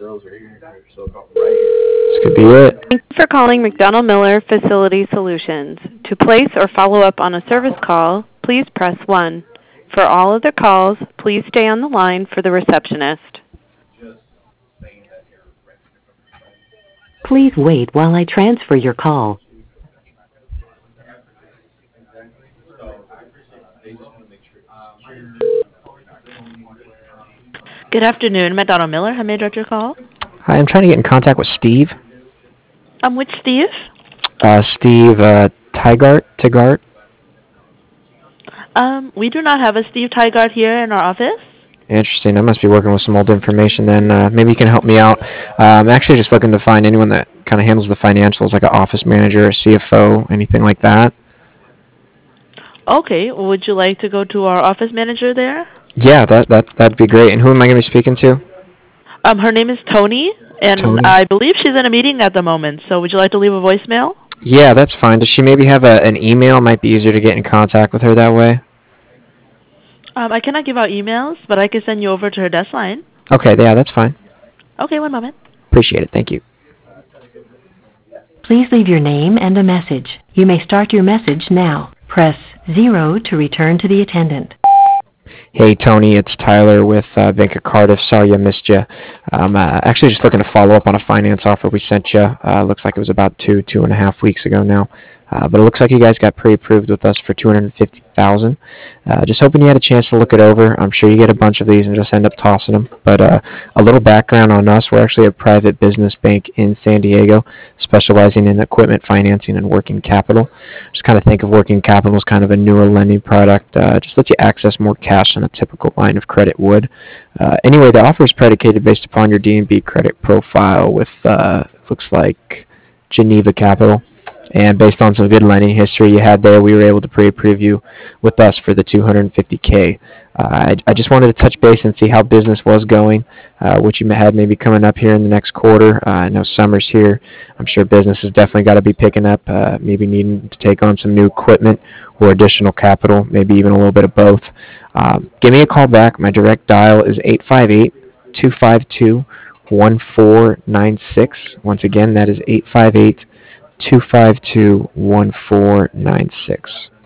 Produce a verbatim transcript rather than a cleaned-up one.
This could be it. Thank you for calling McDonald Miller Facility Solutions. To place or follow up on a service call, please press one. For all other calls, please stay on the line for the receptionist. Please wait while I transfer your call. Good afternoon, McDonald Miller. How may I direct your call? Hi, I'm trying to get in contact with Steve. Um, which Steve? Uh, Steve uh, Tygart. Tygart. Um, we do not have a Steve Tygart here in our office. Interesting. I must be working with some old information then. Uh, maybe you can help me out. Uh, I'm actually just looking to find anyone that kind of handles the financials, like an office manager, a C F O, anything like that. Okay. Would you like to go to our office manager there? Yeah, that that that'd be great. And who am I going to be speaking to? Um, her name is Tony, and Tony. I believe she's in a meeting at the moment. So would you like to leave a voicemail? Yeah, that's fine. Does she maybe have a, an email? Might be easier to get in contact with her that way. Um, I cannot give out emails, but I can send you over to her desk line. Okay, yeah, that's fine. Okay, one moment. Appreciate it. Thank you. Please leave your name and a message. You may start your message now. Press zero to return to the attendant. Hey, Tony, it's Tyler with uh, Bank of Cardiff. Sorry I missed you. Um, uh, actually, just looking to follow up on a finance offer we sent you. Uh, looks like it was about two, two and a half weeks ago now. Uh, but it looks like you guys got pre-approved with us for two hundred fifty thousand dollars. Uh, just hoping you had a chance to look it over. I'm sure you get a bunch of these and just end up tossing them. But uh, a little background on us. We're actually a private business bank in San Diego, specializing in equipment financing and working capital. Just kind of think of working capital as kind of a newer lending product. Uh, just lets you access more cash than a typical line of credit would. Uh, anyway, the offer is predicated based upon your D and B credit profile with, uh, looks like, Geneva Capital. And based on some good lending history you had there, we were able to pre-approve you with us for the two hundred fifty K. Uh, I, I just wanted to touch base and see how business was going, uh, what you had maybe coming up here in the next quarter. Uh, I know summer's here. I'm sure business has definitely got to be picking up, uh, maybe needing to take on some new equipment or additional capital, maybe even a little bit of both. Um, give me a call back. My direct dial is eight five eight, two five two, one four nine six. Once again, that is eight five eight, two five two, one four nine six.